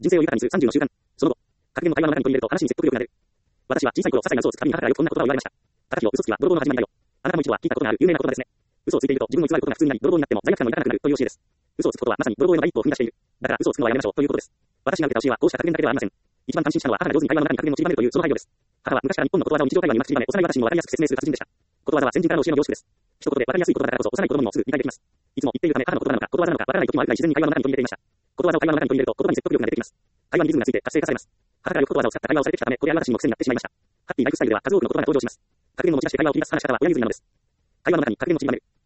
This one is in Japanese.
人生を豊かにする30の習慣。その後、格言の会話の中に取り入れると話に説得力が出る。私は小さい頃、些細な嘘をつくたびに母からよくこんな言葉を言われました。高木よ、嘘つきは泥棒の始まりだよ。あなたも一度は聞いたことがある有名な言葉ですね。嘘をついていると自分を偽ることが普通になり、泥棒になっても罪悪感のいらなくなるという教えです。嘘をつくことはまさに泥棒への第一歩を踏み出している。だから嘘をつくのはやめましょうということです。私が受けた教えはこうした格言だけではありません。一番感心したのは母が上手に会話の中に格言を散りばめるというその配慮です。母は昔から日本のことわざを日常会話にうまく散りばめ、幼い私にもわかりやすく説明する達人でした。ことわざは先人からの教えの凝縮です。一言でわかりやすい言葉だからこそ幼い子供にもすぐ理解できます。いつも言っているため母の言葉なのかことわざなのかわからない時もあるくらい自然に会話の中に取り入れていました。ことわざを会話の中に取り入れると言葉に説得力が出てきます。会話のリズムがついて活性化されます。母からよくことわざを使った会話をされてきたため、これは私にも癖になってしまいました。ハッピーライフスタイルでは数多くの言葉が登場します。格言の持ち出して会話を切り出す話し方は親譲りなのです。会話の中に格言を散りばめる。